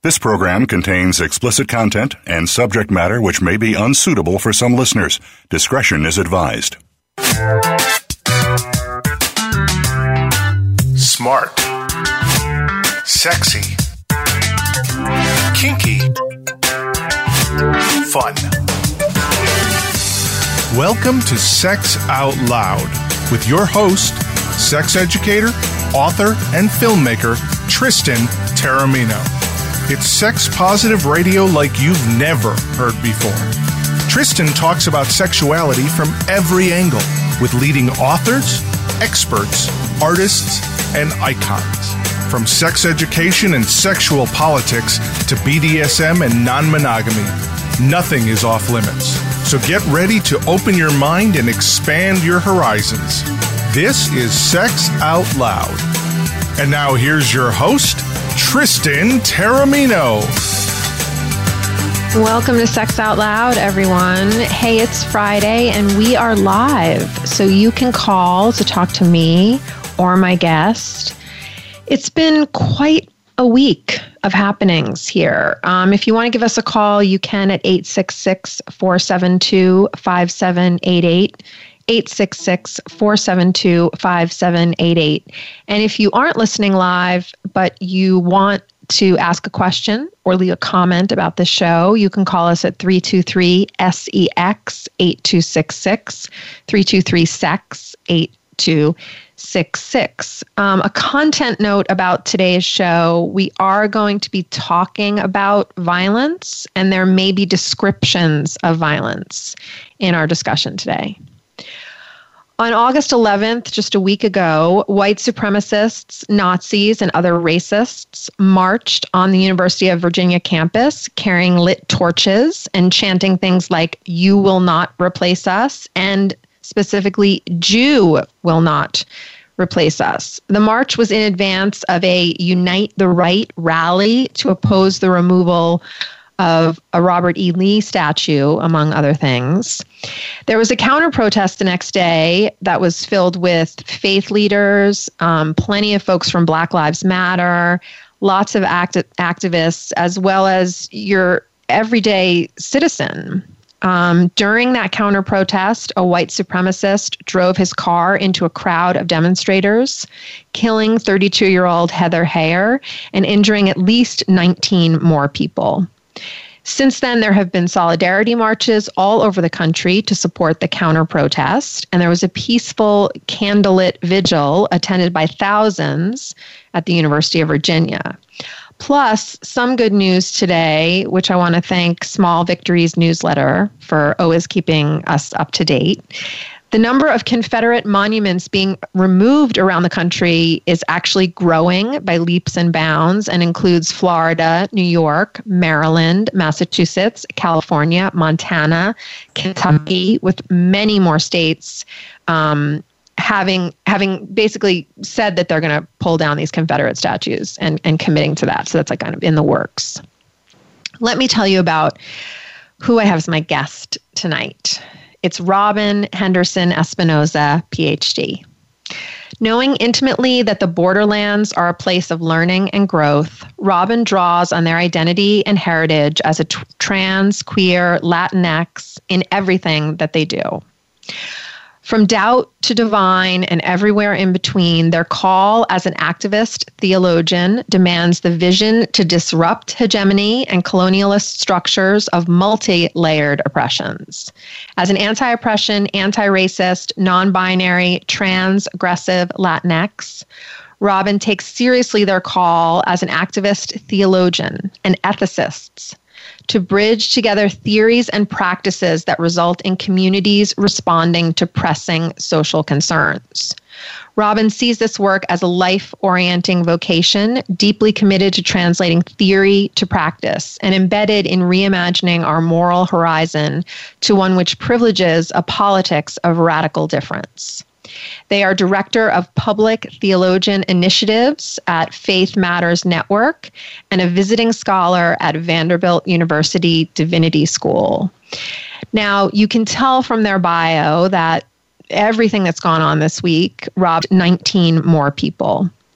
This program contains explicit content and subject matter which may be unsuitable for some listeners. Discretion is advised. Smart. Sexy. Kinky. Fun. Welcome to Sex Out Loud with your host, sex educator, author, and filmmaker, Tristan Taormino. It's sex-positive radio like you've never heard before. Tristan talks about sexuality from every angle with leading authors, experts, artists, and icons. From sex education and sexual politics to BDSM and non-monogamy, nothing is off limits. So get ready to open your mind and expand your horizons. This is Sex Out Loud. And now here's your host, Tristan Taormino. Welcome to Sex Out Loud, everyone. Hey, it's Friday and we are live, so you can call to talk to me or my guest. It's been quite a week of happenings here. If you want to give us a call, you can at 866-472-5788. 866-472-5788. And if you aren't listening live, but you want to ask a question or leave a comment about the show, you can call us at 323-SEX 8266, 323-SEX 8266. A content note about today's show: we are going to be talking about violence, and there may be descriptions of violence in our discussion today. On August 11th, just a week ago, white supremacists, Nazis, and other racists marched on the University of Virginia campus carrying lit torches and chanting things like, "You will not replace us," and specifically, "Jew will not replace us." The march was in advance of a Unite the Right rally to oppose the removal of a Robert E. Lee statue, among other things. There was a counter-protest the next day that was filled with faith leaders, plenty of folks from Black Lives Matter, lots of activists, as well as your everyday citizen. During that counter-protest, a white supremacist drove his car into a crowd of demonstrators, killing 32-year-old Heather Heyer and injuring at least 19 more people. Since then, there have been solidarity marches all over the country to support the counter-protest, and there was a peaceful candlelit vigil attended by thousands at the University of Virginia. Plus, some good news today, which I want to thank Small Victories newsletter for always keeping us up to date. The number of Confederate monuments being removed around the country is actually growing by leaps and bounds and includes Florida, New York, Maryland, Massachusetts, California, Montana, Kentucky, with many more states having basically said that they're going to pull down these Confederate statues and committing to that. So that's like kind of in the works. Let me tell you about who I have as my guest tonight. It's Robin Henderson Espinoza, PhD. Knowing intimately that the borderlands are a place of learning and growth, Robin draws on their identity and heritage as a trans, queer, Latinx in everything that they do. From doubt to divine and everywhere in between, their call as an activist theologian demands the vision to disrupt hegemony and colonialist structures of multi-layered oppressions. As an anti-oppression, anti-racist, non-binary, transgressive Latinx, Robin takes seriously their call as an activist theologian and ethicist to bridge together theories and practices that result in communities responding to pressing social concerns. Robin sees this work as a life-orienting vocation, deeply committed to translating theory to practice and embedded in reimagining our moral horizon to one which privileges a politics of radical difference. They are director of public theologian initiatives at Faith Matters Network and a visiting scholar at Vanderbilt University Divinity School. Now, you can tell from their bio that everything that's gone on this week robbed 19 more people.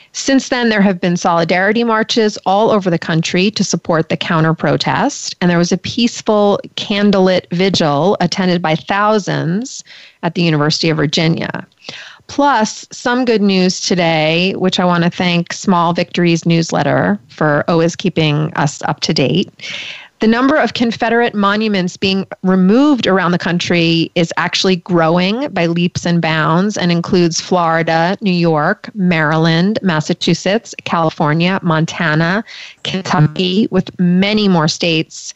Since then, there have been solidarity marches all over the country to support the counter-protest, and there was a peaceful candlelit vigil attended by thousands at the University of Virginia. Plus, some good news today, which I want to thank Small Victories newsletter for always keeping us up to date. The number of Confederate monuments being removed around the country is actually growing by leaps and bounds and includes Florida, New York, Maryland, Massachusetts, California, Montana, Kentucky, with many more states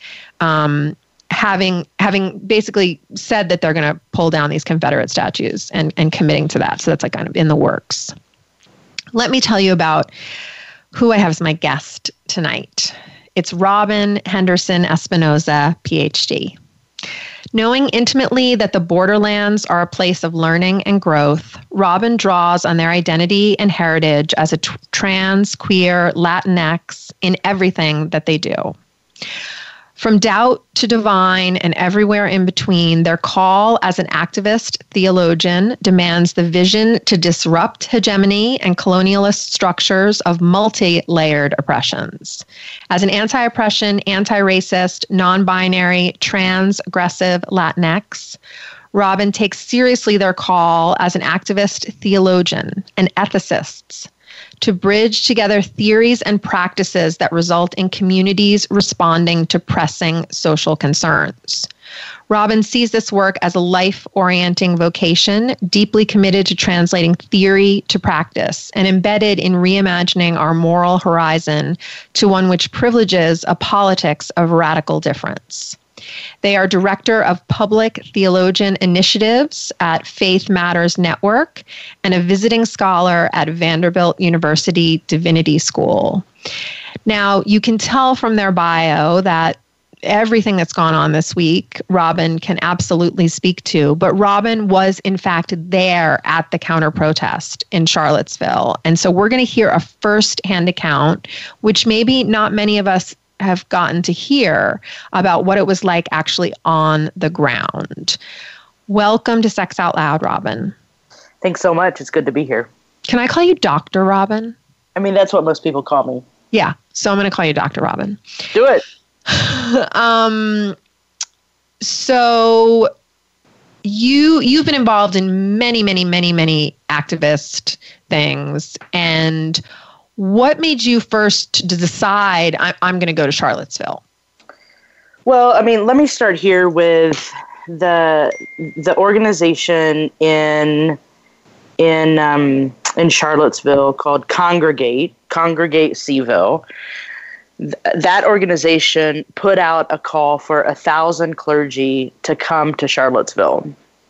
having basically said that they're going to pull down these Confederate statues and committing to that. So that's like kind of in the works. Let me tell you about who I have as my guest tonight. It's Robin Henderson Espinoza, PhD. Knowing intimately that the borderlands are a place of learning and growth, Robin draws on their identity and heritage as a trans, queer, Latinx in everything that they do. From doubt to divine and everywhere in between, their call as an activist theologian demands the vision to disrupt hegemony and colonialist structures of multi-layered oppressions. As an anti-oppression, anti-racist, non-binary, trans-aggressive Latinx, Robin takes seriously their call as an activist theologian and ethicist to bridge together theories and practices that result in communities responding to pressing social concerns. Robin sees this work as a life-orienting vocation, deeply committed to translating theory to practice and embedded in reimagining our moral horizon to one which privileges a politics of radical difference. They are director of public theologian initiatives at Faith Matters Network and a visiting scholar at Vanderbilt University Divinity School. Now, you can tell from their bio that everything that's gone on this week, Robin can absolutely speak to, but Robin was in fact there at the counter-protest in Charlottesville. And so we're going to hear a first-hand account, which maybe not many of us have gotten to hear about what it was like actually on the ground. Welcome to Sex Out Loud, Robin. Thanks so much. It's good to be here. Can I call you Dr. Robin? I mean, that's what most people call me. Yeah, so I'm going to call you Dr. Robin. Do it. So you've been involved in many activist things, and what made you first decide I'm going to go to Charlottesville? Well, I mean, let me start here with the organization in Charlottesville called Congregate Seville. That organization put out a call for 1,000 clergy to come to Charlottesville,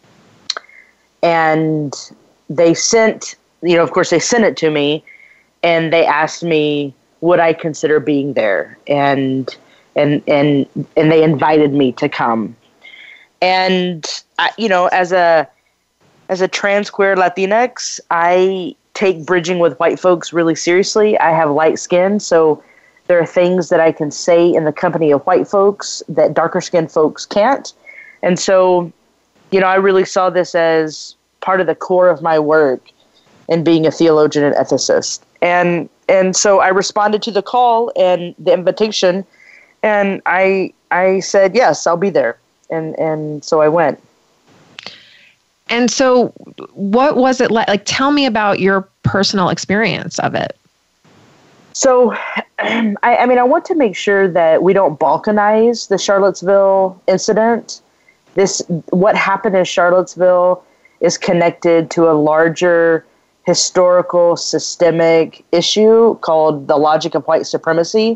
and they sent, of course, they sent it to me. And they asked me, would I consider being there? And they invited me to come. And as a trans queer Latinx, I take bridging with white folks really seriously. I have light skin, so there are things that I can say in the company of white folks that darker skinned folks can't. And so, I really saw this as part of the core of my work in being a theologian and ethicist. And so I responded to the call and the invitation, and I said, yes, I'll be there. And so I went. And so what was it like? Like, tell me about your personal experience of it. So, I mean, I want to make sure that we don't balkanize the Charlottesville incident. What happened in Charlottesville is connected to a larger historical systemic issue called the logic of white supremacy.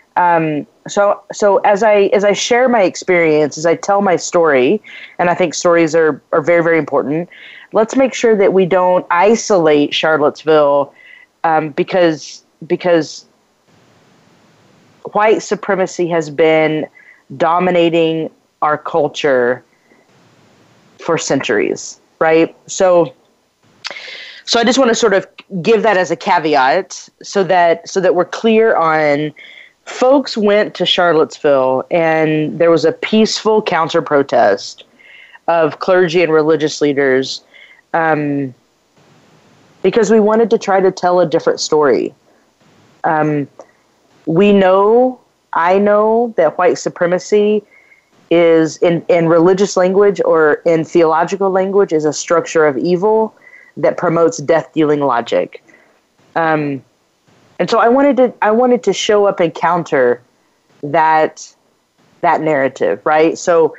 So as I share my experience, as I tell my story, and I think stories are very, very important, let's make sure that we don't isolate Charlottesville because white supremacy has been dominating our culture for centuries, right? So I just want to sort of give that as a caveat so that we're clear on folks went to Charlottesville and there was a peaceful counter protest of clergy and religious leaders because we wanted to try to tell a different story. I know that white supremacy is in religious language or in theological language is a structure of evil that promotes death-dealing logic. And so I wanted to show up and counter that narrative, right? So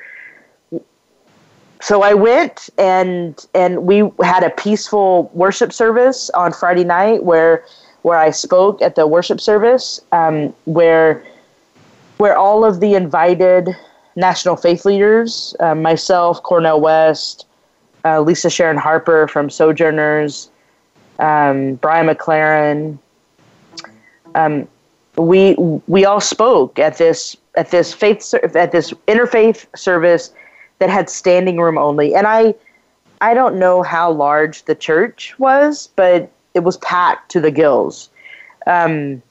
I went and we had a peaceful worship service on Friday night where I spoke at the worship service, where all of the invited national faith leaders, myself, Cornel West, Lisa Sharon Harper from Sojourners, Brian McLaren, we all spoke at this interfaith service that had standing room only. And I don't know how large the church was, but it was packed to the gills. And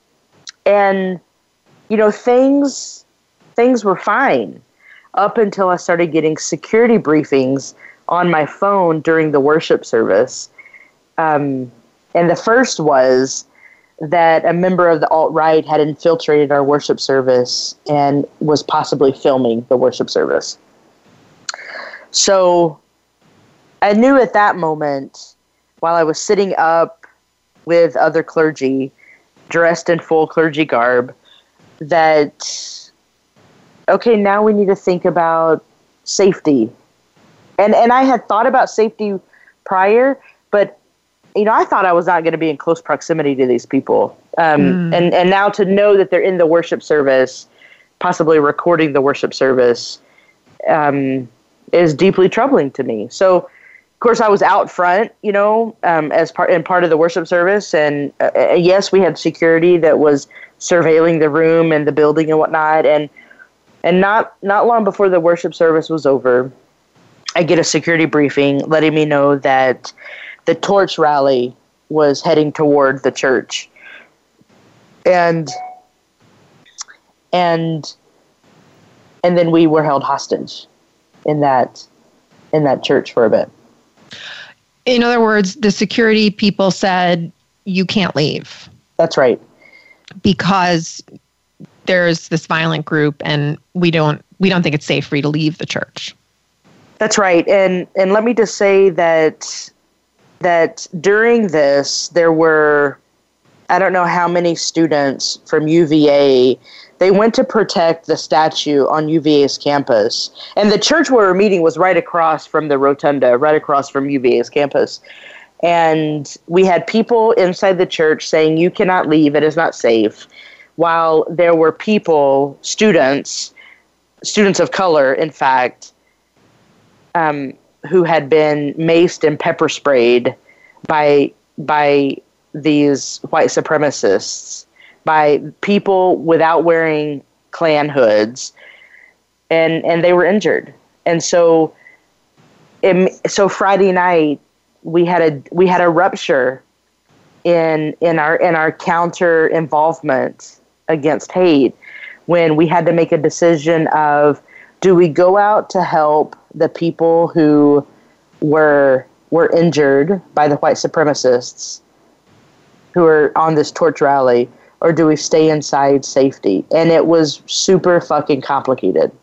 things were fine up until I started getting security briefings on my phone during the worship service. And the first was that a member of the alt-right had infiltrated our worship service and was possibly filming the worship service. So I knew at that moment, while I was sitting up with other clergy, dressed in full clergy garb, that, okay, now we need to think about safety. And I had thought about safety prior, but I thought I was not going to be in close proximity to these people. And now to know that they're in the worship service, possibly recording the worship service, is deeply troubling to me. So, of course, I was out front, as part of the worship service. And yes, we had security that was surveilling the room and the building and whatnot. And not long before the worship service was over, I get a security briefing letting me know that the torch rally was heading toward the church. And then we were held hostage in that church for a bit. In other words, the security people said, you can't leave. That's right. Because there's this violent group and we don't think it's safe for you to leave the church. That's right. And let me just say that during this, there were, I don't know how many students from UVA, they went to protect the statue on UVA's campus. And the church where we're meeting was right across from the rotunda, right across from UVA's campus. And we had people inside the church saying, you cannot leave, it is not safe. While there were people, students of color, in fact, who had been maced and pepper sprayed by these white supremacists, by people without wearing Klan hoods, and they were injured. And so Friday night we had a rupture in our counter involvement against hate, when we had to make a decision of, do we go out to help the people who were injured by the white supremacists who are on this torch rally, or do we stay inside safety? And it was super fucking complicated.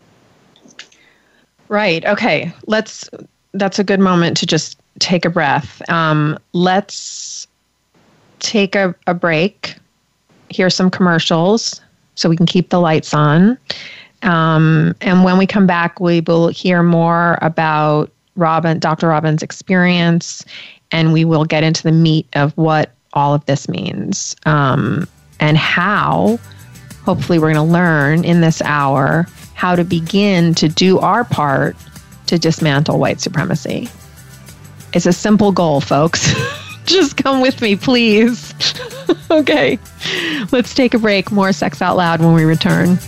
Right. Okay. That's a good moment to just take a breath. Let's take a break, hear some commercials so we can keep the lights on. And when we come back, we will hear more about Dr. Robin's experience, and we will get into the meat of what all of this means, and how, hopefully we're going to learn in this hour, how to begin to do our part to dismantle white supremacy. It's a simple goal, folks. Just come with me, please. Okay, let's take a break. More Sex Out Loud when we return.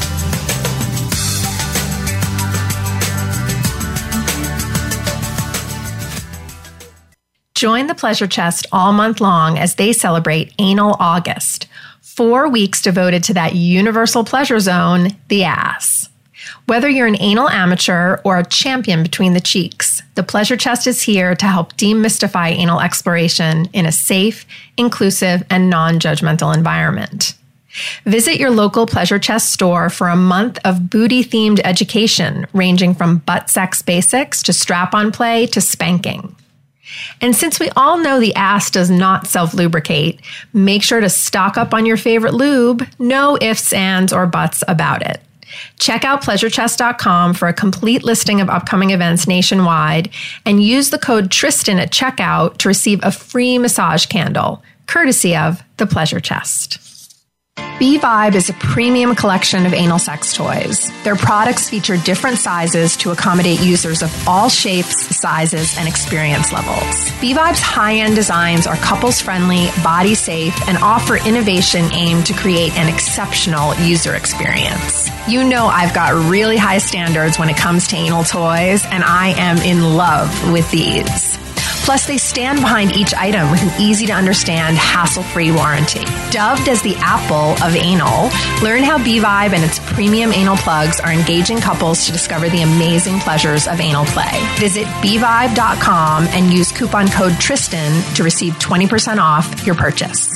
Join the Pleasure Chest all month long as they celebrate Anal August, 4 weeks devoted to that universal pleasure zone, the ass. Whether you're an anal amateur or a champion between the cheeks, The Pleasure Chest is here to help demystify anal exploration in a safe, inclusive, and non-judgmental environment. Visit your local Pleasure Chest store for a month of booty-themed education, ranging from butt sex basics to strap-on play to spanking. And since we all know the ass does not self-lubricate, make sure to stock up on your favorite lube. No ifs, ands, or buts about it. Check out PleasureChest.com for a complete listing of upcoming events nationwide and use the code Tristan at checkout to receive a free massage candle, courtesy of The Pleasure Chest. B-Vibe is a premium collection of anal sex toys. Their products feature different sizes to accommodate users of all shapes, sizes, and experience levels. B-Vibe's high-end designs are couples-friendly, body-safe, and offer innovation aimed to create an exceptional user experience. You know I've got really high standards when it comes to anal toys, and I am in love with these. Plus, they stand behind each item with an easy-to-understand, hassle-free warranty. Dubbed as the Apple of anal, learn how B-Vibe and its premium anal plugs are engaging couples to discover the amazing pleasures of anal play. Visit bvibe.com and use coupon code Tristan to receive 20% off your purchase.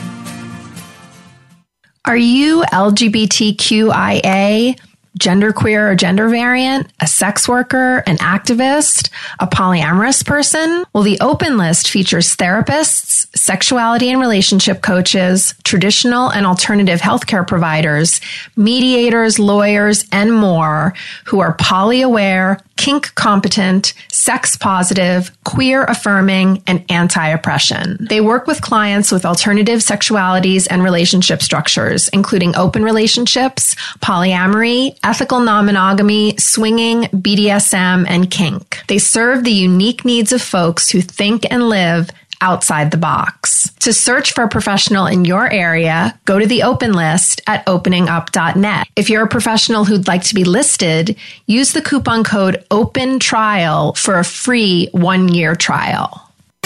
Are you LGBTQIA? Genderqueer or gender variant, a sex worker, an activist, a polyamorous person? Well, the Open List features therapists, sexuality and relationship coaches, traditional and alternative healthcare providers, mediators, lawyers, and more who are poly-aware, kink competent, sex positive, queer affirming, and anti-oppression. They work with clients with alternative sexualities and relationship structures, including open relationships, polyamory, ethical non-monogamy, swinging, BDSM, and kink. They serve the unique needs of folks who think and live outside the box. To search for a professional in your area, go to the Open List at openingup.net. If you're a professional who'd like to be listed, use the coupon code OPENTRIAL for a free 1-year trial.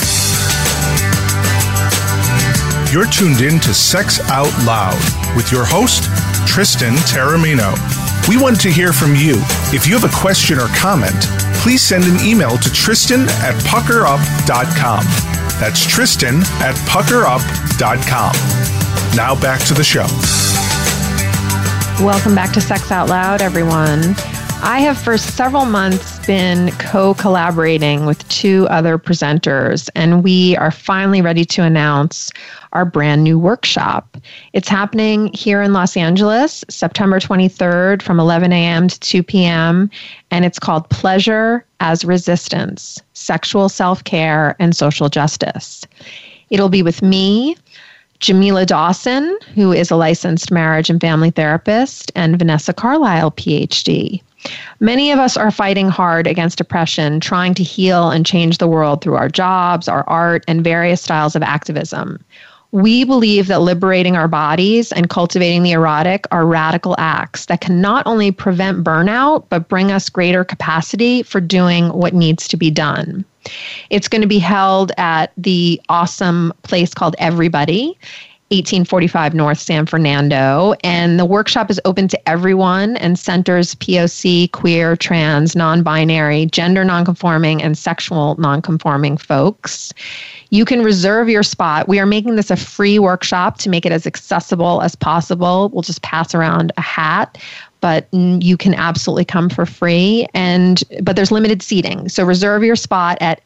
You're tuned in to Sex Out Loud with your host, Tristan Taormino. We want to hear from you. If you have a question or comment, please send an email to Tristan@puckerup.com. That's Tristan at puckerup.com. Now back to the show. Welcome back to Sex Out Loud, everyone. I have for several months been co-collaborating with 2 other presenters, and we are finally ready to announce our brand new workshop. It's happening here in Los Angeles, September 23rd from 11 a.m. to 2 p.m., and it's called Pleasure as Resistance, Sexual Self-Care and Social Justice. It'll be with me, Jamila Dawson, who is a licensed marriage and family therapist, and Vanessa Carlisle, PhD. Many of us are fighting hard against oppression, trying to heal and change the world through our jobs, our art, and various styles of activism. We believe that liberating our bodies and cultivating the erotic are radical acts that can not only prevent burnout, but bring us greater capacity for doing what needs to be done. It's going to be held at the awesome place called Everybody, 1845 North San Fernando, and the workshop is open to everyone and centers POC, queer, trans, non-binary, gender nonconforming, and sexual nonconforming folks. You can reserve your spot. We are making this a free workshop to make it as accessible as possible. We'll just pass around a hat, but you can absolutely come for free. But there's limited seating. So reserve your spot at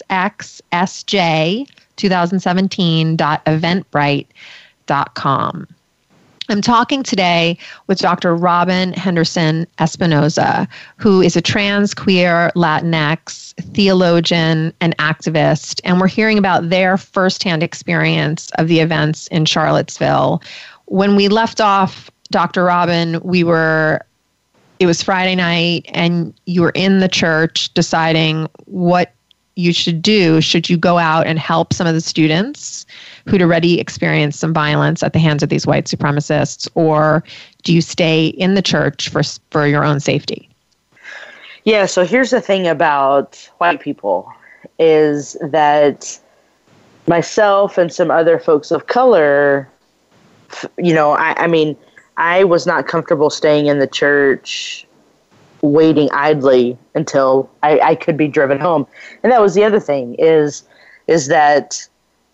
sxsj2017.eventbrite.com. I'm talking today with Dr. Robin Henderson Espinoza, who is a trans, queer, Latinx theologian and activist, and we're hearing about their firsthand experience of the events in Charlottesville. When we left off, Dr. Robin, it was Friday night, and you were in the church deciding what you should do. Should you go out and help some of the students who'd already experienced some violence at the hands of these white supremacists, or do you stay in the church for your own safety? Yeah, so here's the thing about white people is that myself and some other folks of color, I was not comfortable staying in the church waiting idly until I could be driven home. And that was the other thing is that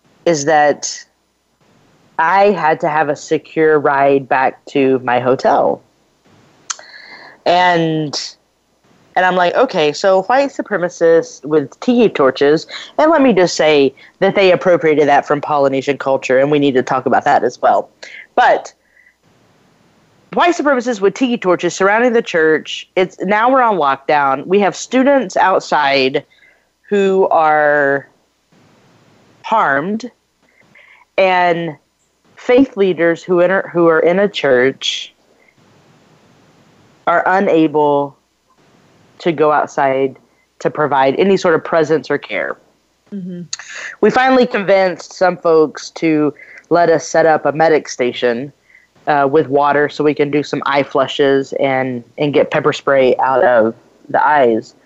I had to have a secure ride back to my hotel. And I'm like, okay, so white supremacists with tiki torches, and let me just say that they appropriated that from Polynesian culture, and we need to talk about that as well. But white supremacists with tiki torches surrounding the church. Now we're on lockdown. We have students outside who are harmed, and faith leaders who are in a church are unable to go outside to provide any sort of presence or care. Mm-hmm. We finally convinced some folks to let us set up a medic station with water so we can do some eye flushes and get pepper spray out of the eyes.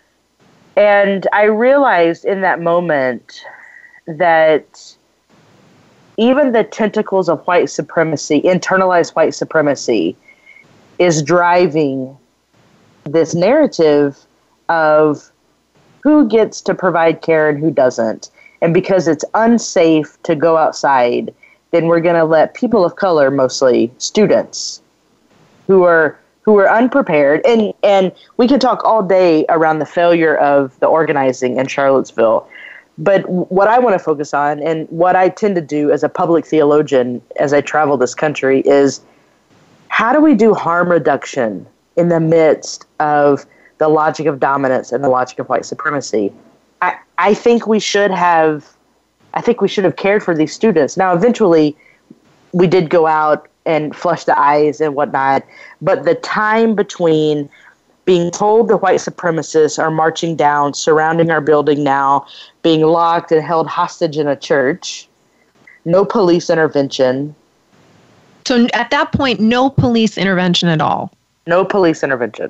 And I realized in that moment that even the tentacles of white supremacy, internalized white supremacy, is driving this narrative of who gets to provide care and who doesn't. And because it's unsafe to go outside, then we're going to let people of color, mostly students, who are unprepared. And we could talk all day around the failure of the organizing in Charlottesville. But what I want to focus on, and what I tend to do as a public theologian as I travel this country, is how do we do harm reduction in the midst of the logic of dominance and the logic of white supremacy? I think we should have cared for these students. Now, eventually, we did go out and flush the eyes and whatnot, but the time between being told the white supremacists are marching down, surrounding our building now, being locked and held hostage in a church, no police intervention. So at that point, no police intervention at all? No police intervention.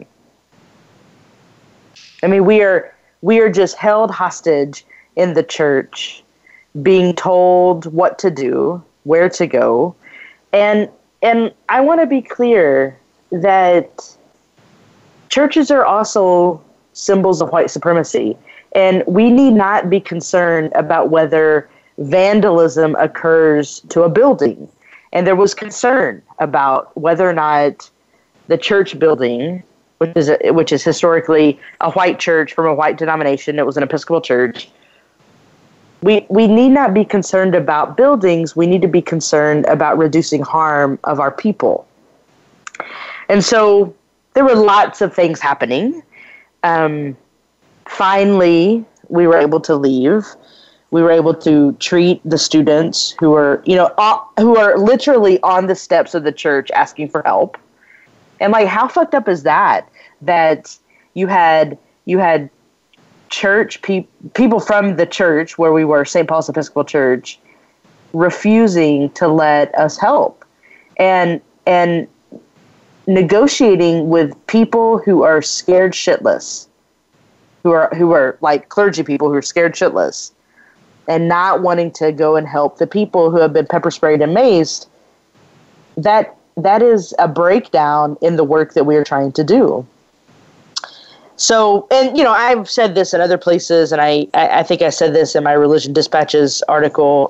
I mean, we are just held hostage in the church, being told what to do, where to go. And I want to be clear that churches are also symbols of white supremacy. And we need not be concerned about whether vandalism occurs to a building. And there was concern about whether or not the church building, which is historically a white church from a white denomination, it was an Episcopal church. We need not be concerned about buildings. We need to be concerned about reducing harm of our people. And so there were lots of things happening. Finally, we were able to leave. We were able to treat the students who are literally on the steps of the church asking for help. And like, how fucked up is that? That you had church people from the church where we were, St. Paul's Episcopal Church, refusing to let us help, and negotiating with people who are scared shitless, who are like clergy people who are scared shitless, and not wanting to go and help the people who have been pepper sprayed and maced. That is a breakdown in the work that we are trying to do. So, and I've said this in other places, and I think I said this in my Religion Dispatches article.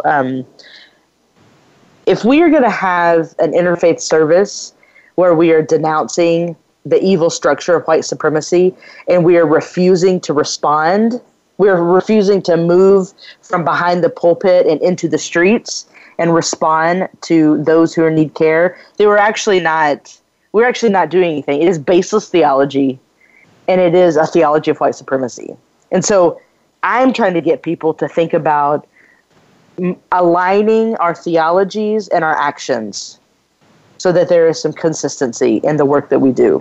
If we are going to have an interfaith service where we are denouncing the evil structure of white supremacy, and we are refusing to respond, we are refusing to move from behind the pulpit and into the streets and respond to those who need care, we're actually not doing anything. It is baseless theology, and it is a theology of white supremacy. And so I'm trying to get people to think about aligning our theologies and our actions so that there is some consistency in the work that we do.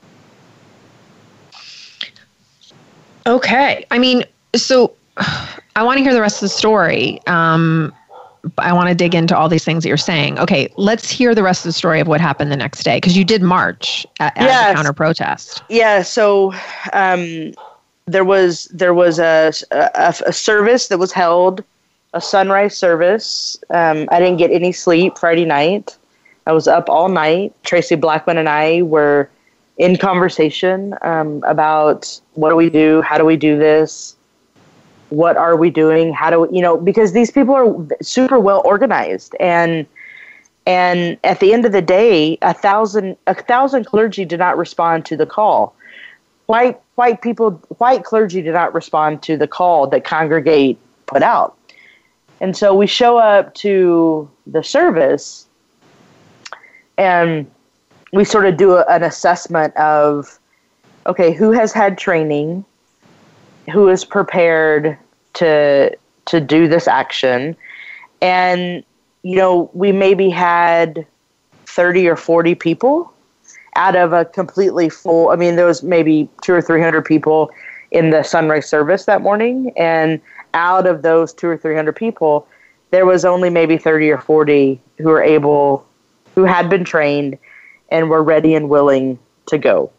Okay. I mean, so I want to hear the rest of the story. I want to dig into all these things that you're saying. Okay, let's hear the rest of the story of what happened the next day, because you did march as a counter protest. Yeah. So there was a service that was held, a sunrise service. I didn't get any sleep Friday night. I was up all night. Tracy Blackman and I were in conversation about what do we do? How do we do this? What are we doing? How do we, because these people are super well organized, and at the end of the day, 1,000 clergy did not respond to the call. White clergy did not respond to the call that Congregate put out. And so we show up to the service and we sort of do an assessment of, okay, who has had training, who is prepared to do this action. And, we maybe had 30 or 40 people out of a completely full, there was maybe 200 or 300 people in the sunrise service that morning. And out of those 200 or 300 people, there was only maybe 30 or 40 who had been trained and were ready and willing to go.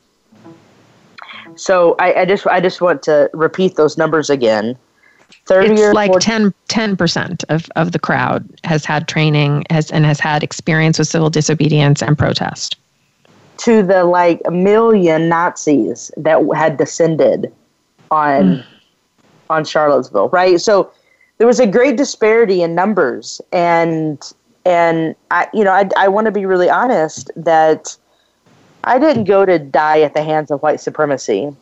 So I just want to repeat those numbers again. 30 it's or like 40, 10% of the crowd has had training has had experience with civil disobedience and protest. To the like a million Nazis that had descended on Charlottesville, right? So there was a great disparity in numbers, and I want to be really honest that I didn't go to die at the hands of white supremacy.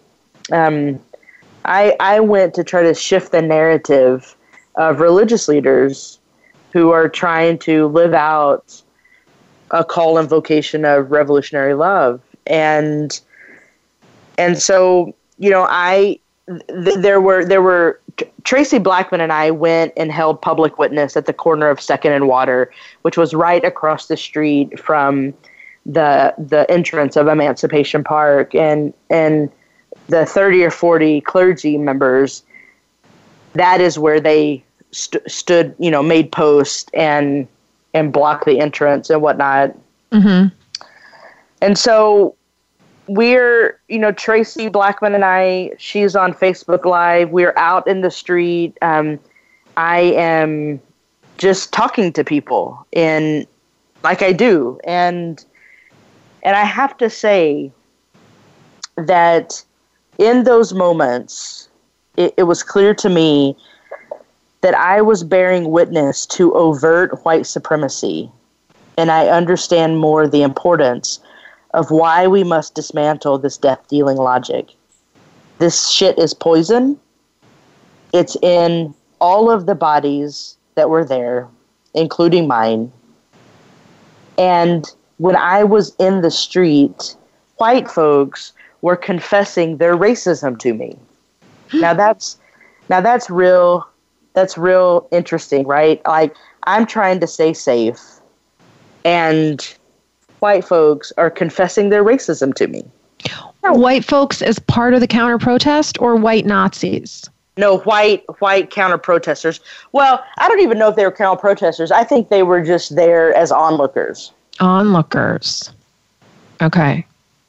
I went to try to shift the narrative of religious leaders who are trying to live out a call and vocation of revolutionary love. And so, there were Tracy Blackman and I went and held public witness at the corner of 2nd and Water, which was right across the street from the entrance of Emancipation Park, and the 30 or 40 clergy members, that is where they stood, made posts and blocked the entrance and whatnot. Mm-hmm. And so we're, Tracy Blackman and I, she's on Facebook Live. We're out in the street. I am just talking to people like I do. And I have to say that in those moments, it was clear to me that I was bearing witness to overt white supremacy. And I understand more the importance of why we must dismantle this death-dealing logic. This shit is poison. It's in all of the bodies that were there, including mine. And when I was in the street, white folks were confessing their racism to me. Now that's real interesting, right? Like, I'm trying to stay safe, and white folks are confessing their racism to me. White folks as part of the counter-protest, or white Nazis? No, white counter-protesters. Well, I don't even know if they were counter-protesters. I think they were just there as onlookers. Onlookers. Okay.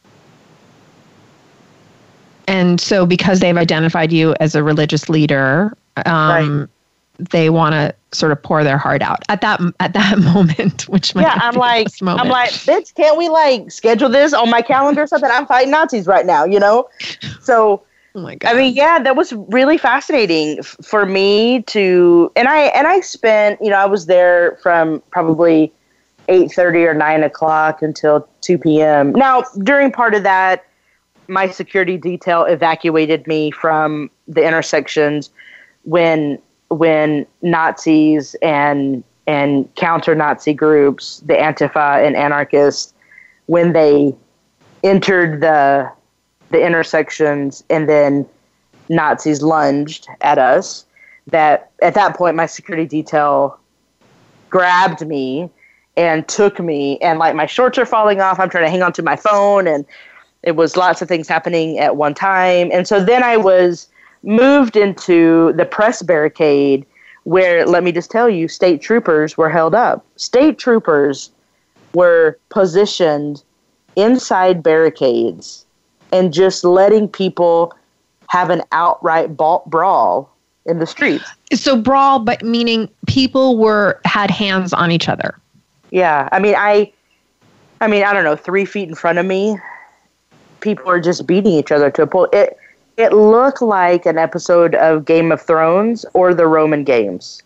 And so because they've identified you as a religious leader, right, they want to sort of pour their heart out at that moment, which might I'm like, bitch, can't we schedule this on my calendar or something? I'm fighting Nazis right now, So, oh my God. That was really fascinating for me to, and I spent, I was there from probably 8:30 or 9 o'clock until 2 p.m. Now, during part of that, my security detail evacuated me from the intersections when Nazis and counter-Nazi groups, the Antifa and anarchists, when they entered the intersections and then Nazis lunged at us, that at that point my security detail grabbed me and took me, and my shorts are falling off. I'm trying to hang on to my phone, and it was lots of things happening at one time. And so then I was moved into the press barricade where, let me just tell you, state troopers were held up. State troopers were positioned inside barricades and just letting people have an outright brawl in the streets. So brawl, but meaning people had hands on each other. Yeah. I don't know, 3 feet in front of me, people are just beating each other to a pulp. It looked like an episode of Game of Thrones or the Roman Games.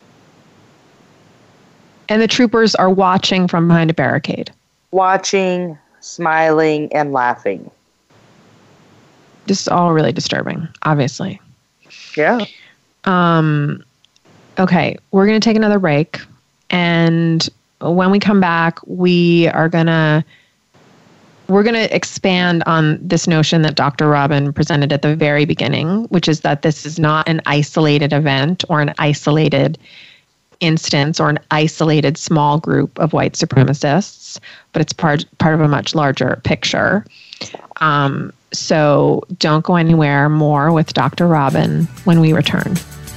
And the troopers are watching from behind a barricade. Watching, smiling, and laughing. This is all really disturbing, obviously. Yeah. Okay, we're going to take another break. And when we come back, we're going to expand on this notion that Dr. Robin presented at the very beginning, which is that this is not an isolated event or an isolated instance or an isolated small group of white supremacists, but it's part of a much larger picture. So don't go anywhere. More with Dr. Robin when we return.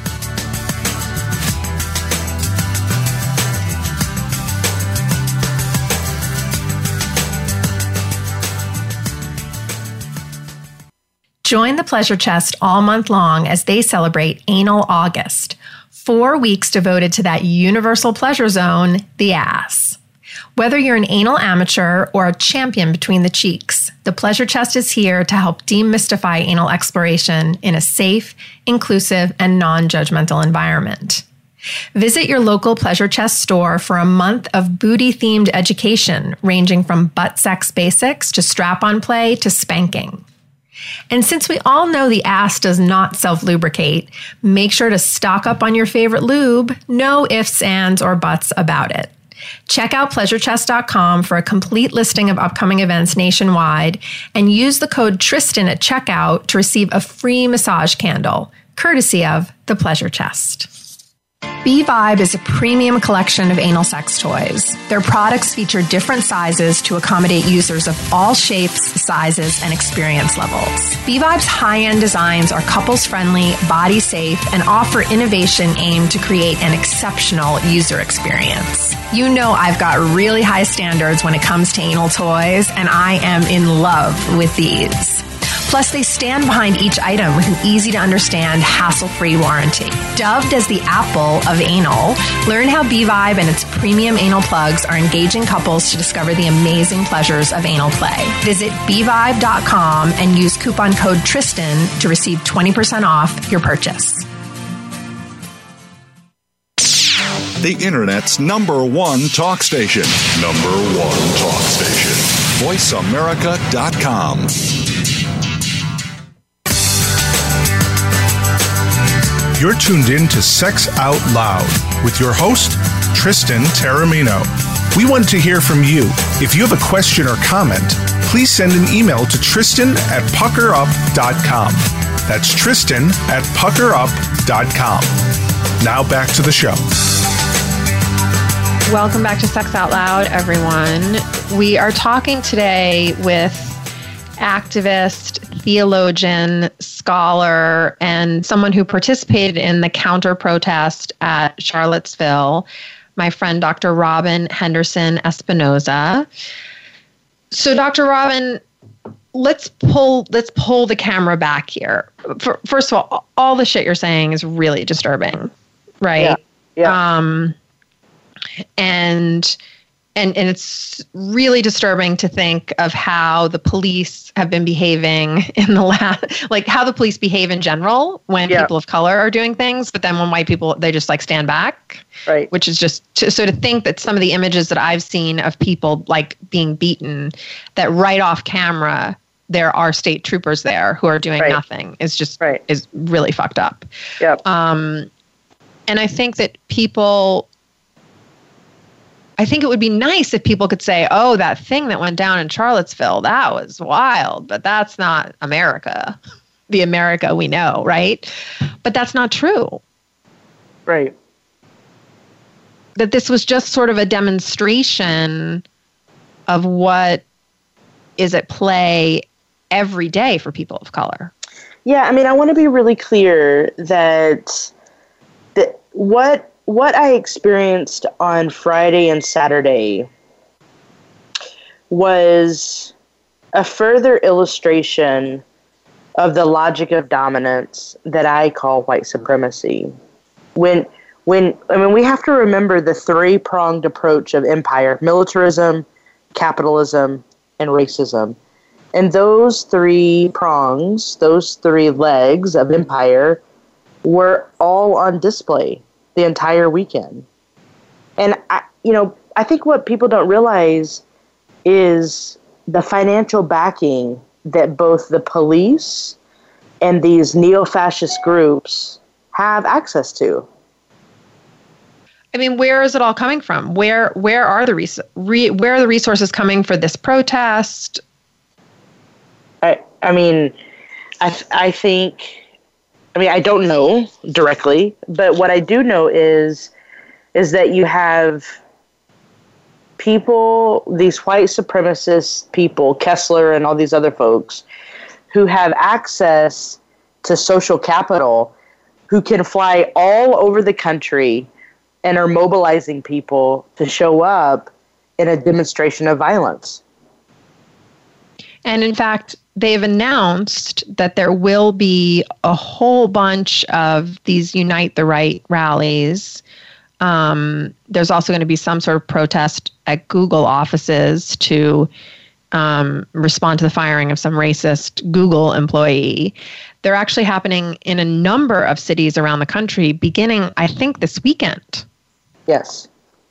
Join the Pleasure Chest all month long as they celebrate Anal August, 4 weeks devoted to that universal pleasure zone, the ass. Whether you're an anal amateur or a champion between the cheeks, the Pleasure Chest is here to help demystify anal exploration in a safe, inclusive, and non-judgmental environment. Visit your local Pleasure Chest store for a month of booty-themed education, ranging from butt sex basics to strap-on play to spanking. And since we all know the ass does not self-lubricate, make sure to stock up on your favorite lube. No ifs, ands, or buts about it. Check out pleasurechest.com for a complete listing of upcoming events nationwide and use the code Tristan at checkout to receive a free massage candle, courtesy of the Pleasure Chest. B-Vibe is a premium collection of anal sex toys. Their products feature different sizes to accommodate users of all shapes, sizes, and experience levels. B-Vibe's high-end designs are couples-friendly, body-safe, and offer innovation aimed to create an exceptional user experience. You know I've got really high standards when it comes to anal toys, and I am in love with these. Plus, they stand behind each item with an easy-to-understand, hassle-free warranty. Dubbed as the Apple of anal, learn how B-Vibe and its premium anal plugs are engaging couples to discover the amazing pleasures of anal play. Visit bvibe.com and use coupon code Tristan to receive 20% off your purchase. The Internet's #1 talk station. #1 talk station. VoiceAmerica.com. You're tuned in to Sex Out Loud with your host, Tristan Taormino. We want to hear from you. If you have a question or comment, please send an email to Tristan@puckerup.com. That's Tristan@puckerup.com. Now back to the show. Welcome back to Sex Out Loud, everyone. We are talking today with activist, theologian, scholar, and someone who participated in the counter-protest at Charlottesville, my friend Dr. Robin Henderson Espinoza. So, Dr. Robin, let's pull the camera back here. First of all the shit you're saying is really disturbing, right? Yeah. And it's really disturbing to think of how the police have been behaving in the last, like how the police behave in general when people of color are doing things, but then when white people, they just like stand back. Right. Which is just, so to think that some of the images that I've seen of people like being beaten, that right off camera, there are state troopers there who are doing nothing is just, is really fucked up. Yep. And I think that I think it would be nice if people could say, oh, that thing that went down in Charlottesville, that was wild, but that's not America, the America we know, right? But that's not true. Right. That this was just sort of a demonstration of what is at play every day for people of color. Yeah, I mean, I want to be really clear that what I experienced on Friday and Saturday was a further illustration of the logic of dominance that I call white supremacy. We have to remember the three-pronged approach of empire: militarism, capitalism, and racism. And those three prongs, those three legs of empire were all on display the entire weekend. And, I think what people don't realize is the financial backing that both the police and these neo-fascist groups have access to. I mean, where is it all coming from? Where are the resources coming for this protest? I don't know directly, but what I do know is that you have people, these white supremacist people, Kessler and all these other folks, who have access to social capital, who can fly all over the country and are mobilizing people to show up in a demonstration of violence. And in fact, they've announced that there will be a whole bunch of these Unite the Right rallies. There's also going to be some sort of protest at Google offices to respond to the firing of some racist Google employee. They're actually happening in a number of cities around the country, beginning, I think, this weekend. Yes.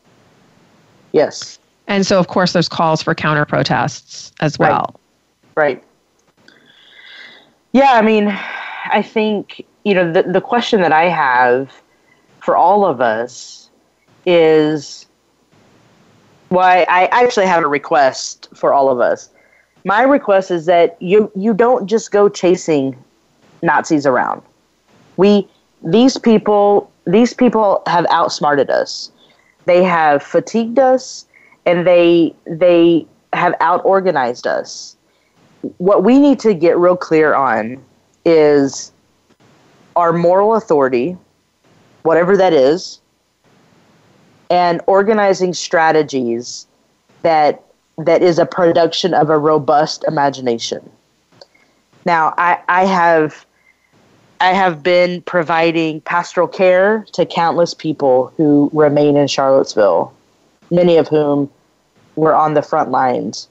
And so, of course, there's calls for counter protests as well. Right. Yeah, I think, the question that I have for all of us is, I actually have a request for all of us. My request is that you don't just go chasing Nazis around. These people have outsmarted us. They have fatigued us, and they have out-organized us. What we need to get real clear on is our moral authority, whatever that is, and organizing strategies that is a production of a robust imagination. Now, I have been providing pastoral care to countless people who remain in Charlottesville, many of whom were on the front lines.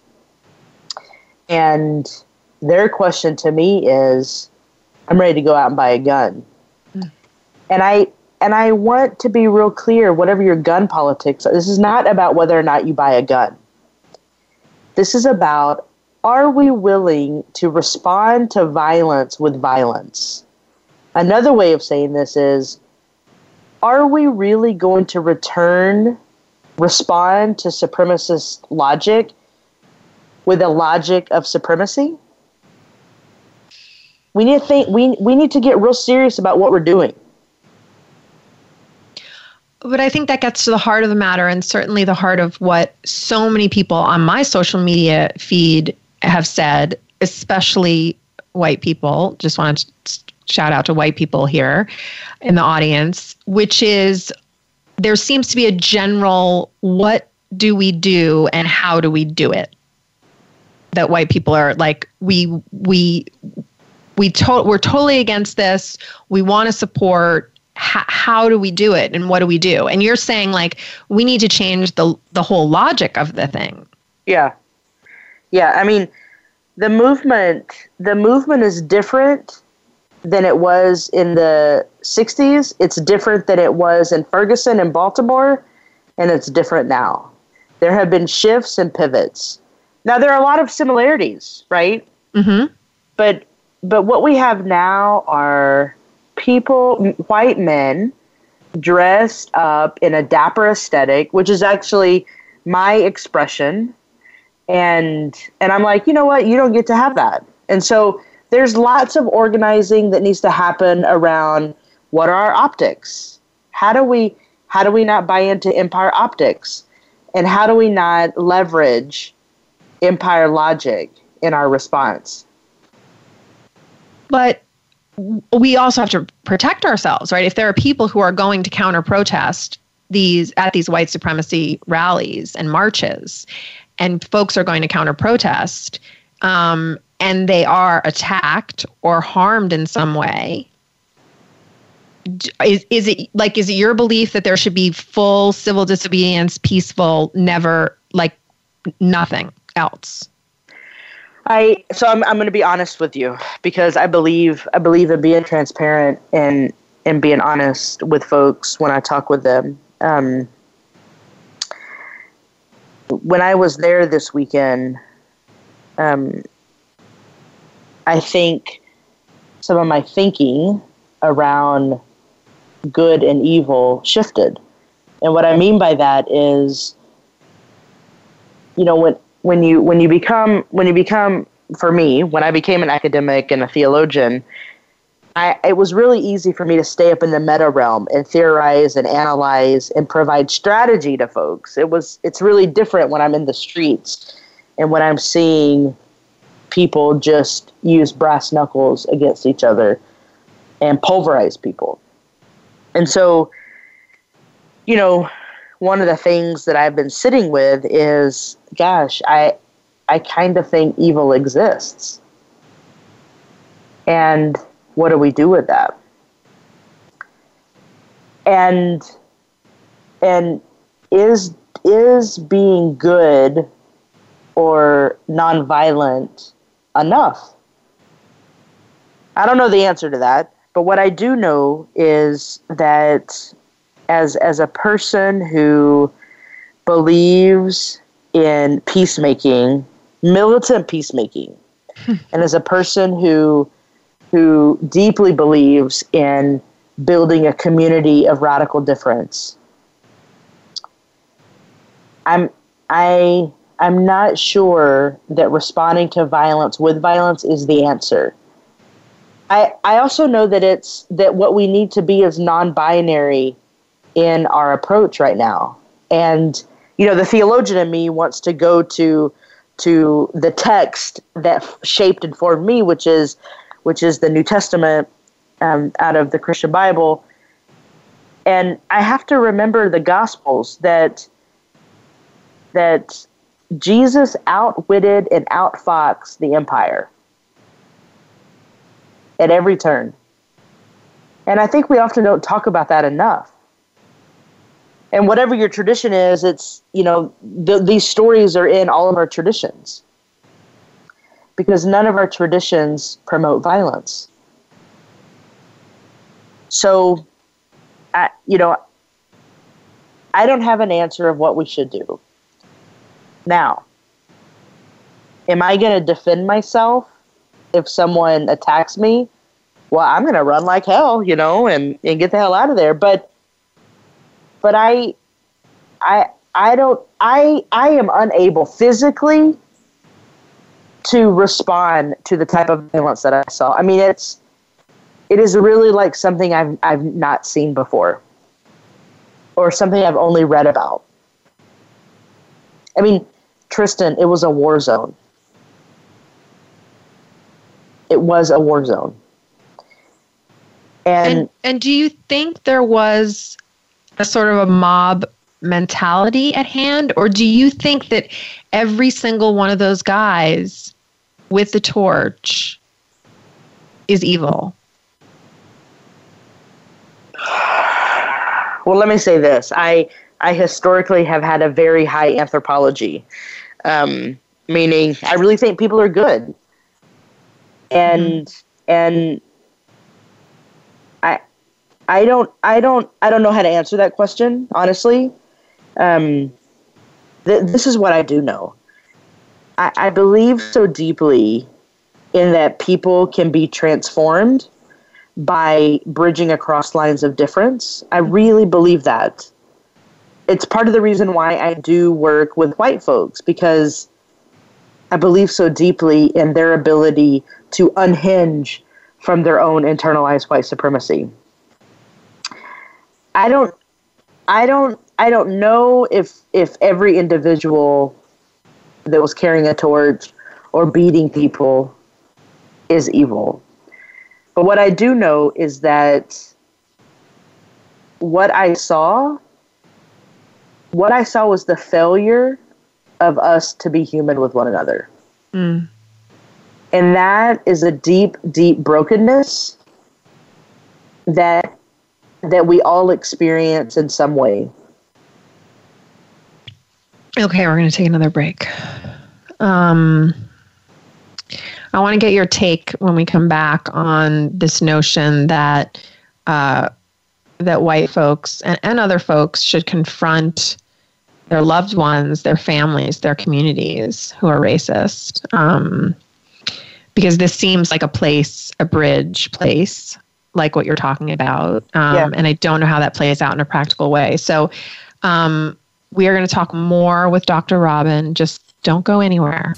And their question to me is, I'm ready to go out and buy a gun. Mm. And I want to be real clear, whatever your gun politics are, this is not about whether or not you buy a gun. This is about, are we willing to respond to violence with violence? Another way of saying this is, are we really going to respond to supremacist logic with a logic of supremacy? We need to think, we need to get real serious about what we're doing. But I think that gets to the heart of the matter, and certainly the heart of what so many people on my social media feed have said, especially white people. Just want to shout out to white people here in the audience, which is there seems to be a general, what do we do and how do we do it? That white people are like, we're totally against this. We want to support. How do we do it, and what do we do? And you're saying, like, we need to change the whole logic of the thing. Yeah. The movement is different than it was in the 60s. It's different than it was in Ferguson and Baltimore, and it's different now. There have been shifts and pivots. Now, there are a lot of similarities, right? Mm-hmm. But what we have now are people, white men, dressed up in a dapper aesthetic, which is actually my expression. And I'm like, you know what? You don't get to have that. And so there's lots of organizing that needs to happen around what are our optics? How do we not buy into empire optics? And how do we not leverage empire logic in our response? But we also have to protect ourselves, right? If there are people who are going to counter protest at these white supremacy rallies and marches, and folks are going to counter protest, and they are attacked or harmed in some way, is it your belief that there should be full civil disobedience, peaceful, never, like, nothing else? I'm going to be honest with you, because I believe in being transparent and being honest with folks when I talk with them. When I was there this weekend, I think some of my thinking around good and evil shifted. And what I mean by that is, when you become, for me, when I became an academic and a theologian, it was really easy for me to stay up in the meta realm and theorize and analyze and provide strategy to folks. It's really different when I'm in the streets and when I'm seeing people just use brass knuckles against each other and pulverize people. And so, one of the things that I've been sitting with is, gosh, I kind of think evil exists. And what do we do with that? And is being good or nonviolent enough? I don't know the answer to that, but what I do know is that as a person who believes in peacemaking, militant peacemaking, and as a person who deeply believes in building a community of radical difference, I'm not sure that responding to violence with violence is the answer. I also know that what we need to be is non-binary in our approach right now. And, the theologian in me wants to go to the text that shaped and formed me, which is the New Testament, out of the Christian Bible. And I have to remember the Gospels that Jesus outwitted and outfoxed the empire at every turn. And I think we often don't talk about that enough. And whatever your tradition is, it's, these stories are in all of our traditions, because none of our traditions promote violence. So, I don't have an answer of what we should do. Now, am I going to defend myself if someone attacks me? Well, I'm going to run like hell, and get the hell out of there. But I am unable physically to respond to the type of violence that I saw. I mean, it is really like something I've not seen before, or something I've only read about. I mean, Tristan, it was a war zone. It was a war zone. And do you think there was a sort of a mob mentality at hand, or do you think that every single one of those guys with the torch is evil? Well, let me say this. I historically have had a very high anthropology, meaning I really think people are good. And I don't know how to answer that question, honestly. This is what I do know. I believe so deeply in that people can be transformed by bridging across lines of difference. I really believe that. It's part of the reason why I do work with white folks, because I believe so deeply in their ability to unhinge from their own internalized white supremacy. I don't know if every individual that was carrying a torch or beating people is evil. But what I do know is that what I saw was the failure of us to be human with one another. Mm. And that is a deep, deep brokenness that we all experience in some way. Okay, we're going to take another break. I want to get your take when we come back on this notion that that white folks and other folks should confront their loved ones, their families, their communities who are racist. Because this seems like a bridge place, like what you're talking about. And I don't know how that plays out in a practical way. So we are going to talk more with Dr. Robin. Just don't go anywhere.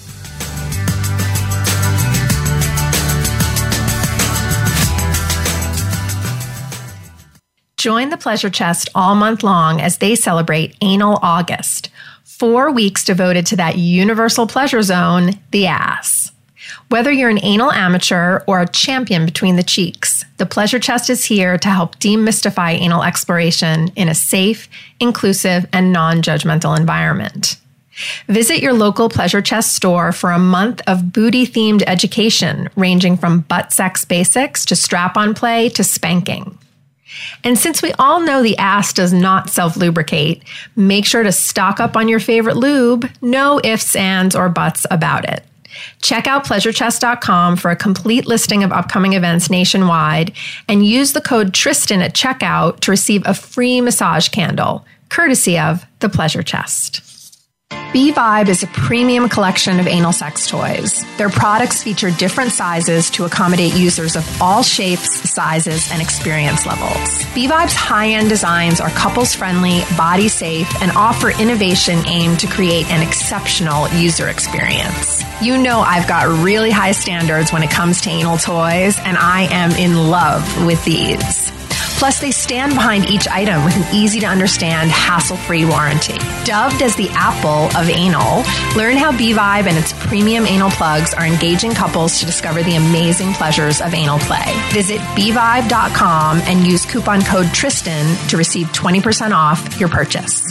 Join the Pleasure Chest all month long as they celebrate Anal August, 4 weeks devoted to that universal pleasure zone, the ass. Whether you're an anal amateur or a champion between the cheeks, the Pleasure Chest is here to help demystify anal exploration in a safe, inclusive, and non-judgmental environment. Visit your local Pleasure Chest store for a month of booty-themed education, ranging from butt sex basics to strap-on play to spanking. And since we all know the ass does not self-lubricate, make sure to stock up on your favorite lube. No ifs, ands, or buts about it. Check out pleasurechest.com for a complete listing of upcoming events nationwide and use the code Tristan at checkout to receive a free massage candle, courtesy of the Pleasure Chest. B-Vibe is a premium collection of anal sex toys. Their products feature different sizes to accommodate users of all shapes, sizes, and experience levels. B-Vibe's high-end designs are couples-friendly, body-safe, and offer innovation aimed to create an exceptional user experience. You know I've got really high standards when it comes to anal toys, and I am in love with these. Plus, they stand behind each item with an easy-to-understand, hassle-free warranty. Dubbed as the Apple of anal, learn how B-Vibe and its premium anal plugs are engaging couples to discover the amazing pleasures of anal play. Visit bvibe.com and use coupon code Tristan to receive 20% off your purchase.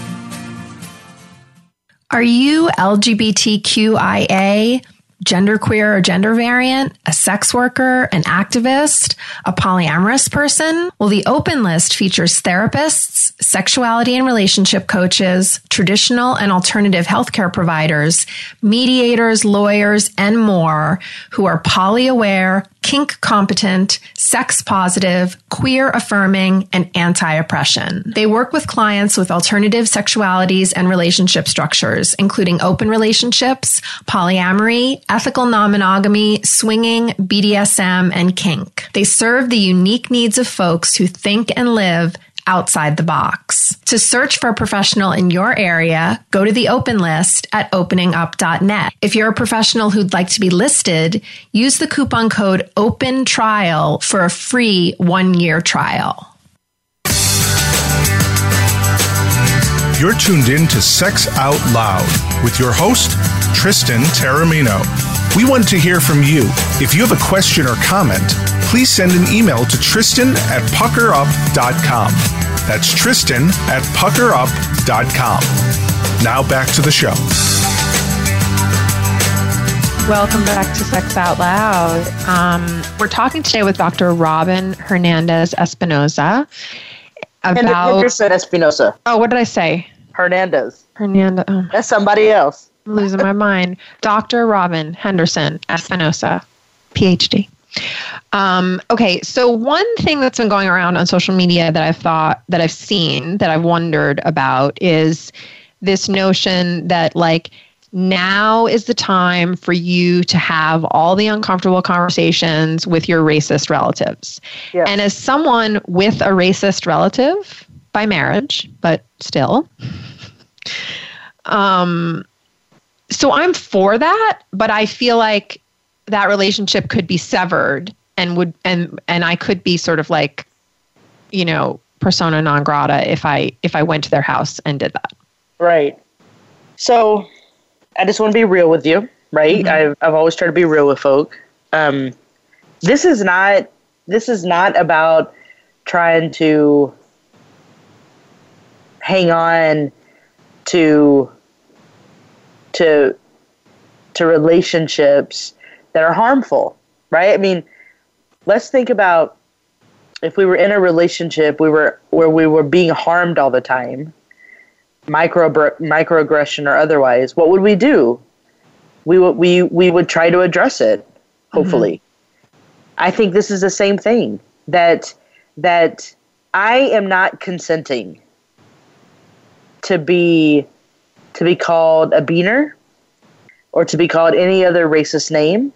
Are you LGBTQIA, genderqueer or gender variant, a sex worker, an activist, a polyamorous person? Well, the Open List features therapists, sexuality and relationship coaches, traditional and alternative healthcare providers, mediators, lawyers, and more who are poly-aware, kink competent, sex positive, queer affirming, and anti-oppression. They work with clients with alternative sexualities and relationship structures, including open relationships, polyamory, ethical non-monogamy, swinging, BDSM, and kink. They serve the unique needs of folks who think and live outside the box. To search for a professional in your area, go to the Open List at openingup.net. If you're a professional who'd like to be listed, use the coupon code OPENTRIAL for a free 1-year trial. You're tuned in to Sex Out Loud with your host, Tristan Taormino. We want to hear from you. If you have a question or comment, please send an email to tristan@puckerup.com. That's tristan@puckerup.com. Now back to the show. Welcome back to Sex Out Loud. We're talking today with Dr. Robin Hernandez Espinosa about... Henderson Espinosa. Oh, what did I say? Hernandez. Hernandez. Oh, That's somebody else. I'm losing my mind. Dr. Robin Henderson Espinosa, PhD. Okay, so one thing that's been going around on social media that I've seen, that I've wondered about is this notion that like now is the time for you to have all the uncomfortable conversations with your racist relatives. Yeah. And as someone with a racist relative by marriage, but still, so I'm for that, but I feel like that relationship could be severed and I could be sort of like, you know, persona non grata if I went to their house and did that. Right. So I just want to be real with you, right? Mm-hmm. I've always tried to be real with folk. This is not about trying to hang on to relationships that are harmful, right? I mean, let's think about if we were in a relationship where we were being harmed all the time, microaggression or otherwise, what would we do? We would try to address it. hopefully. I think this is the same thing, that I am not consenting to be called a beaner or to be called any other racist name.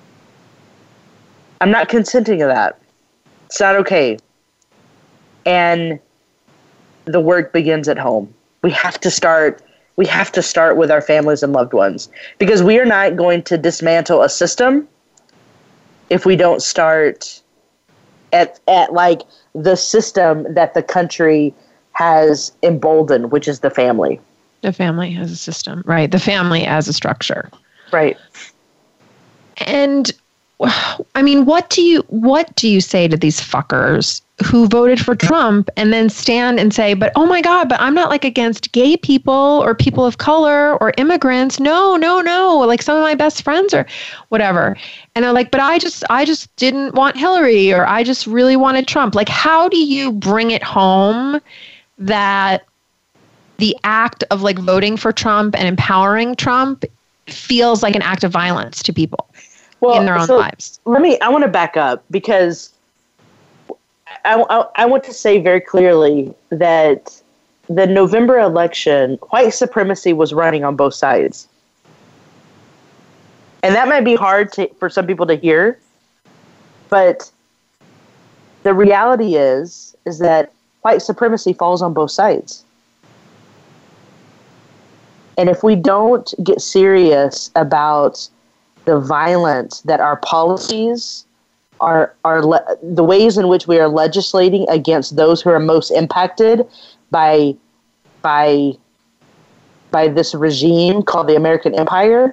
I'm not consenting to that. It's not okay. And the work begins at home. We have to start with our families and loved ones, because we are not going to dismantle a system if we don't start at like the system that the country has emboldened, which is the family. The family as a system, right? The family as a structure. Right. And I mean, what do you say to these fuckers who voted for Trump and then stand and say, but oh my God, but I'm not like against gay people or people of color or immigrants. No. Like some of my best friends or whatever. And they're like, but I just didn't want Hillary, or I just really wanted Trump. Like, how do you bring it home that the act of like voting for Trump and empowering Trump feels like an act of violence to people in their own lives? I want to back up, because I want to say very clearly that the November election, white supremacy was running on both sides. And that might be hard for some people to hear, but the reality is that white supremacy falls on both sides. And if we don't get serious about the violence that our policies are the ways in which we are legislating against those who are most impacted by this regime called the American Empire,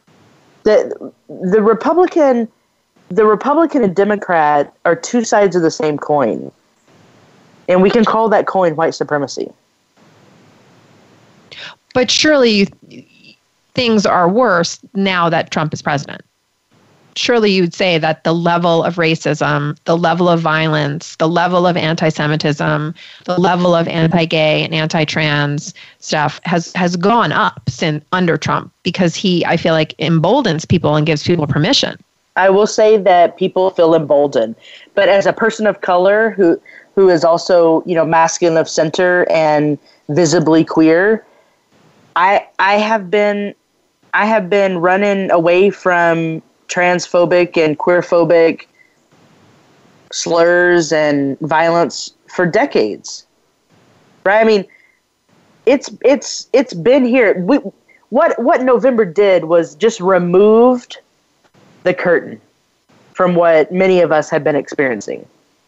the Republican and Democrat are two sides of the same coin. And we can call that coin white supremacy. But surely things are worse now that Trump is president. Surely you'd say that the level of racism, the level of violence, the level of anti-Semitism, the level of anti-gay and anti-trans stuff has gone up since under Trump, because he, I feel like, emboldens people and gives people permission. I will say that people feel emboldened, but as a person of color who is also, masculine of center and visibly queer, I have been running away from transphobic and queerphobic slurs and violence for decades. Right? I mean, it's been here. What November did was just removed the curtain from what many of us have been experiencing.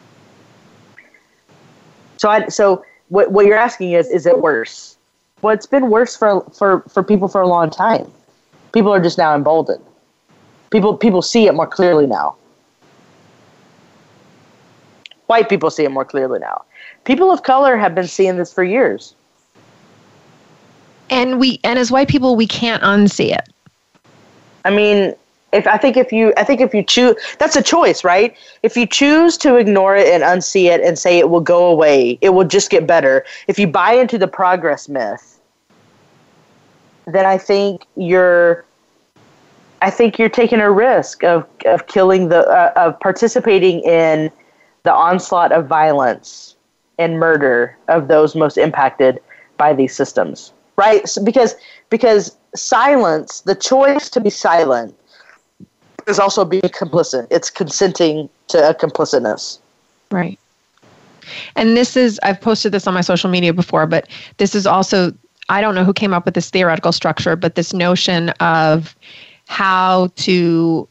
So what you're asking is it worse? Well, it's been worse for people for a long time. People are just now emboldened. People see it more clearly now. White people see it more clearly now. People of color have been seeing this for years. And as white people, we can't unsee it. I mean, I think if you choose, that's a choice, right? If you choose to ignore it and unsee it and say it will go away, it will just get better. If you buy into the progress myth, then I think you're taking a risk of killing of participating in the onslaught of violence and murder of those most impacted by these systems, right? So because silence, the choice to be silent, is also being complicit. It's consenting to a complicitness. Right. And I've posted this on my social media before, but this is also, I don't know who came up with this theoretical structure, but this notion of how to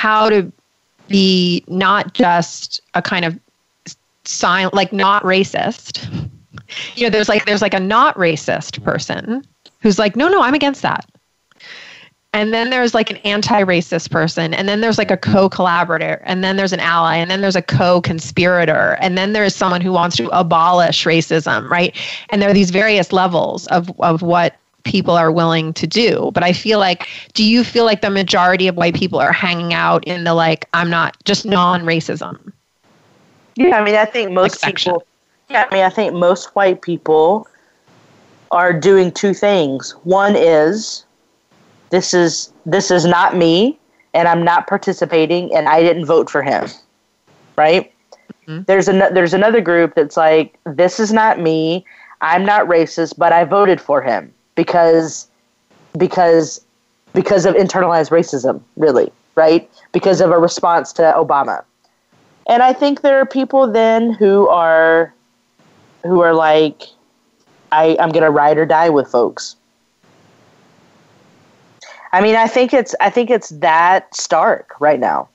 be not just a kind of silent, like not racist. There's like a not racist person who's like, no, I'm against that. And then there's like an anti-racist person. And then there's like a co-collaborator. And then there's an ally. And then there's a co-conspirator. And then there's someone who wants to abolish racism, right? And there are these various levels of what people are willing to do. But I feel like, do you feel like the majority of white people are hanging out in the like, I'm not, just non-racism? Yeah, I mean, I think most people, I think most white people are doing two things. One is, this is not me, and I'm not participating, and I didn't vote for him, right? Mm-hmm. There's another group that's like, this is not me. I'm not racist, but I voted for him because of internalized racism, really, right? Because of a response to Obama. And I think there are people then who are like, I'm going to ride or die with folks. I mean, I think it's that stark right now.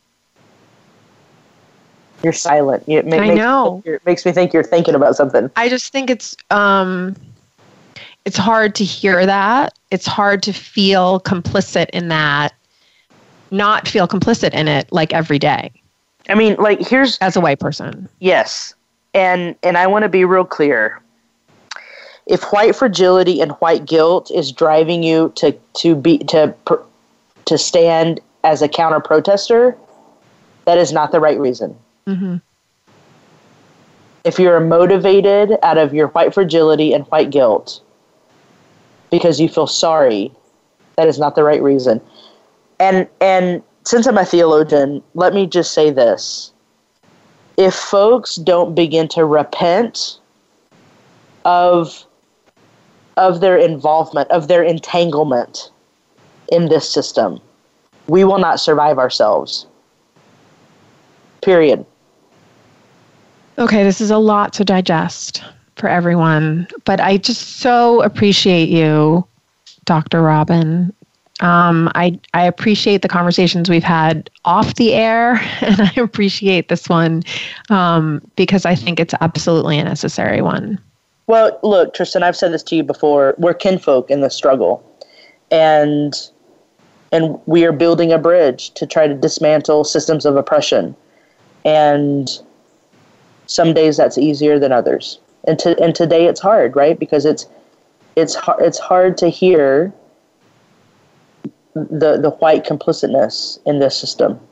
You're silent. I know. It makes me think you're thinking about something. I just think it's hard to hear that. It's hard to feel complicit in that, not feel complicit in it like every day. I mean, like, here's... As a white person. Yes. And I want to be real clear. If white fragility and white guilt is driving you to stand as a counter protester, that is not the right reason. Mm-hmm. If you're motivated out of your white fragility and white guilt because you feel sorry, that is not the right reason. And since I'm a theologian, let me just say this. If folks don't begin to repent of their involvement, of their entanglement in this system, we will not survive ourselves. Period. Okay, this is a lot to digest for everyone, but I just so appreciate you, Dr. Robin. I appreciate the conversations we've had off the air, and I appreciate this one because I think it's absolutely a necessary one. Well, look, Tristan, I've said this to you before. We're kinfolk in this struggle, and we are building a bridge to try to dismantle systems of oppression. And some days that's easier than others. And today it's hard, right? Because it's hard to hear the white complicitness in this system.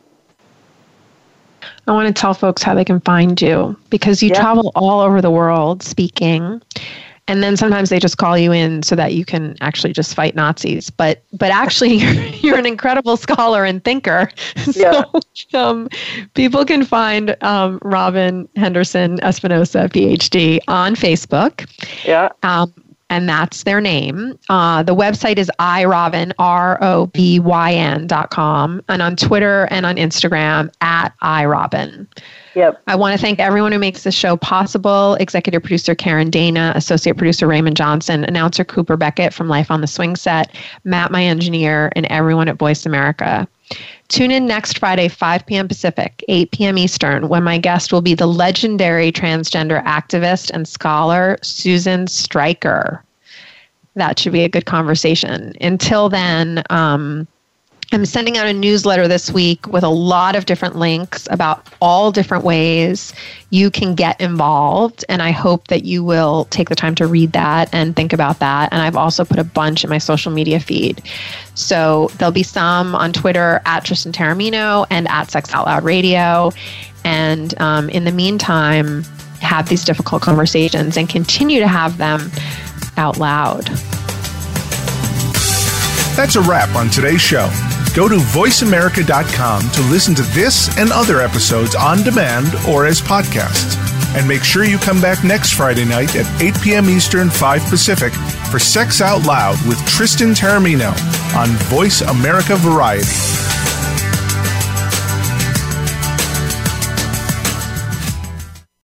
I want to tell folks how they can find you, because you travel all over the world speaking, and then sometimes they just call you in so that you can actually just fight Nazis. But actually, you're an incredible scholar and thinker. So people can find Robin Henderson Espinosa, PhD, on Facebook. Yeah. And that's their name. The website is irobin, ROBYN.com, and on Twitter and on Instagram @irobin. Yep. I want to thank everyone who makes this show possible. Executive producer Karen Dana, associate producer Raymond Johnson, announcer Cooper Beckett from Life on the Swing Set, Matt, my engineer, and everyone at Voice America. Tune in next Friday, 5 p.m. Pacific, 8 p.m. Eastern, when my guest will be the legendary transgender activist and scholar, Susan Stryker. That should be a good conversation. Until then, I'm sending out a newsletter this week with a lot of different links about all different ways you can get involved. And I hope that you will take the time to read that and think about that. And I've also put a bunch in my social media feed. So there'll be some on Twitter @Tristan Taormino and @Sex Out Loud Radio. And in the meantime, have these difficult conversations and continue to have them out loud. That's a wrap on today's show. Go to voiceamerica.com to listen to this and other episodes on demand or as podcasts. And make sure you come back next Friday night at 8 p.m. Eastern, 5 Pacific for Sex Out Loud with Tristan Taormino on Voice America Variety.